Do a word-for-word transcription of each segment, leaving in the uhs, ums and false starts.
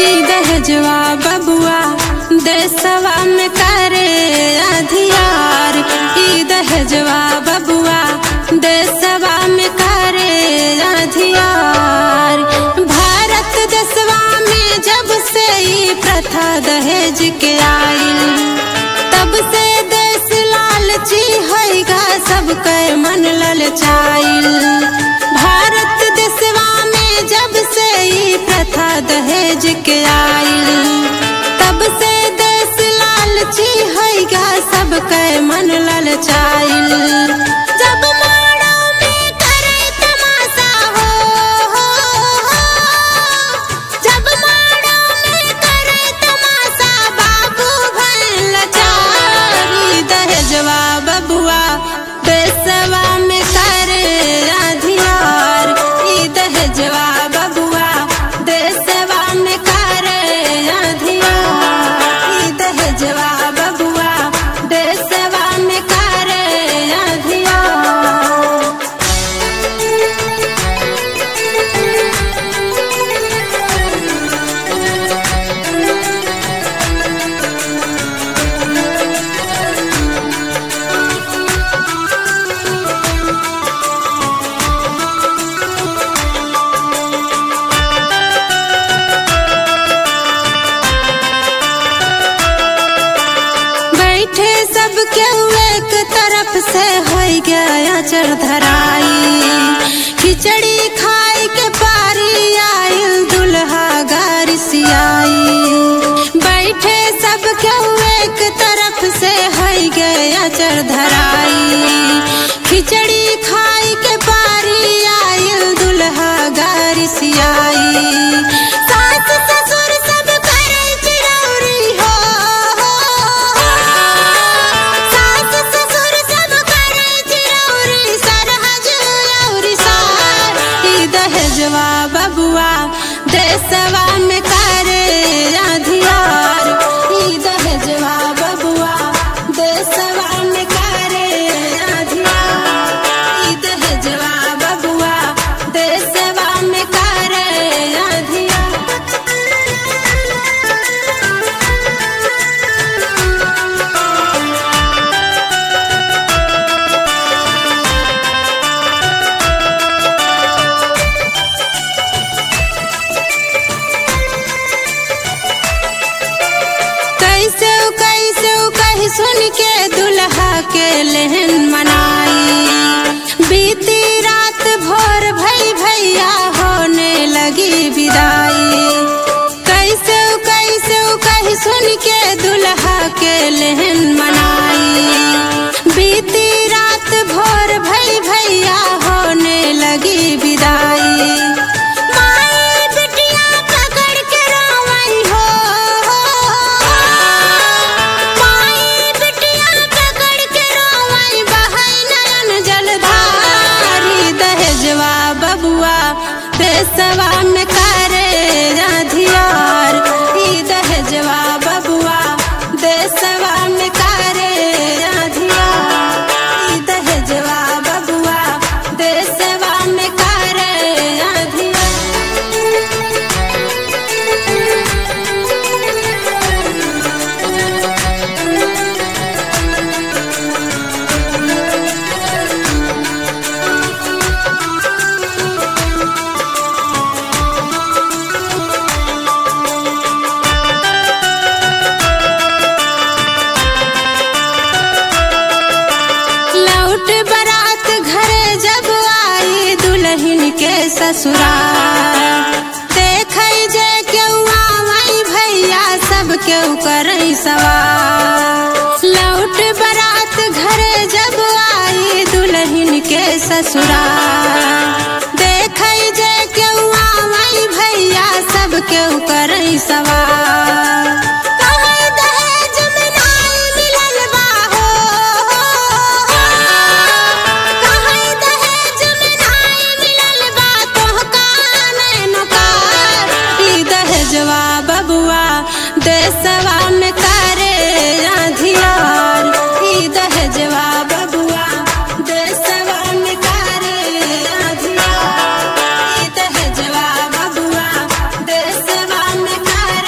ई दहेजवा बबुआ देशवा में करे अधियार। ई दहेजवा बबुआ देशवा में करे अधियार। भारत देशवा में जब से ई प्रथा दहेज के आइल, तब से देश लालची होइगा सबके मन ललचाइल। भारत देशवा में जब से ई प्रथा दहेज के आइल, तब से देश लालची होइगा सबके मन ललचाइल। जब माड़ो में करे तमाशा हो, हो, हो, जब माड़ो में करे तमाशा बाबू भइल लाचार। ई दहेजवा बबुआ देशवा में करे अधियार। ई दहेजवा बबुआ देशवा में करे अधियार। ई दहेजवा बबुआ देशवा में करे अधियार। बैठे सब केहू एक तरफ से होई गया चढ़ धराई। खिचड़ी खाई के पारी आइल दुल्हा गारी सियाई। बैठे सब केहू एक तरफ से होई गया चढ़ धराई। खिचड़ी खाई के पारी आइल दुल्हा गारी सियाई। सास ससुर सब करे चिरौरी हो, सास ससुर सब करे चिरौरी सरहज औरी सार। ई दहेजवा बबुआ देशवा में करे अधियार। ई दहेजवा बबुआ देशवा में करे अधियार। ई दहेजवा बबुआ देशवा में करे अधियार। कैसे कैसे कही सुन के दुल्हा के लेहन मनाई। बीती रात भोर भई भैया होने लगी विदाई। कैसे कैसे कही सुन के दुल्हा के लेहन मनाई। बीती रात भोर भई भैया होने लगी विदाई। माई बिटिया पकड़ के रोवई हो, माई बिटिया पकड़ के रोवई बहै नयन जलधार। ई दहेजवा बबुआ देशवा में करे अधियार। ई दहेजवा बबुआ देशवा में करे अधियार। ई दहेजवा बबुआ देशवा में करे अधियार। लौट बारात घरे जब आई दुल्हन के ससुराल। देखई जे केहू आवई भैया सब केहू करई सवार। लौट बारात घरे जब आई दुल्हन के ससुराल। देखई जे केहू आवई भैया सब केहू करई सवार। कहई दहेज में नाई मिलल बा हो, कहई दहेज में नाई मिलल बा तोहका नैनकार। ई दहेजवा बबुआ देशवा में करे अधियार। ई दहेजवा बबुआ देशवा में करे अधियार। ई दहेजवा बबुआ देशवा में करे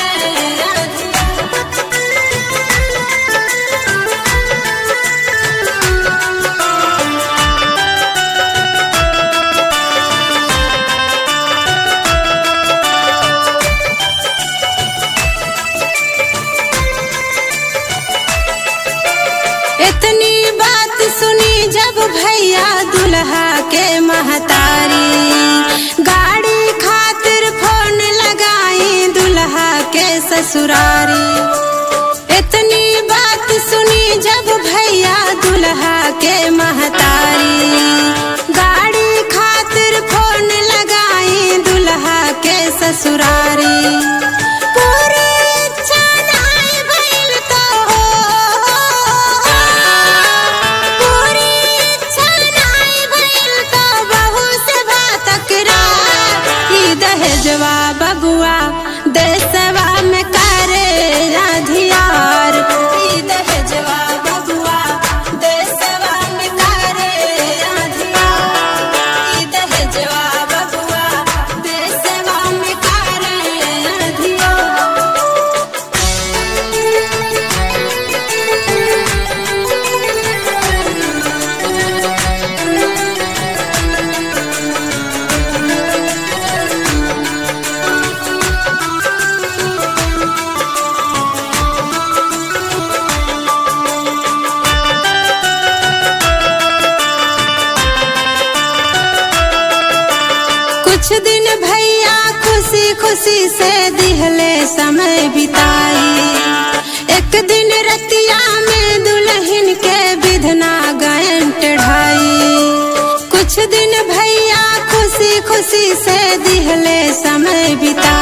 महतारी। गाड़ी खातिर फोन लगाई दुल्हा के ससुरारी। इतनी बात सुनी जब भैया दुल्हा के महतारी। गाड़ी खातिर फोन लगाई दुल्हा के ससुरारी। पूरी इच्छा नाई भइल तो पूरी इच्छा नाई भइल तो बहू से बात तकरार। ई दहेजवा बबुआ देशवा में करे अधियार। ई दहेजवा बबुआ देशवा में करे अधियार। ई दहेजवा बबुआ देशवा में करे अधियार। कुछ दिन भैया खुशी खुशी से दिहले समय बिताई। एक दिन रतिया में दुल्हन के विधना गायन टेढ़ाई। कुछ दिन भैया खुशी खुशी से दिहले समय बिताई।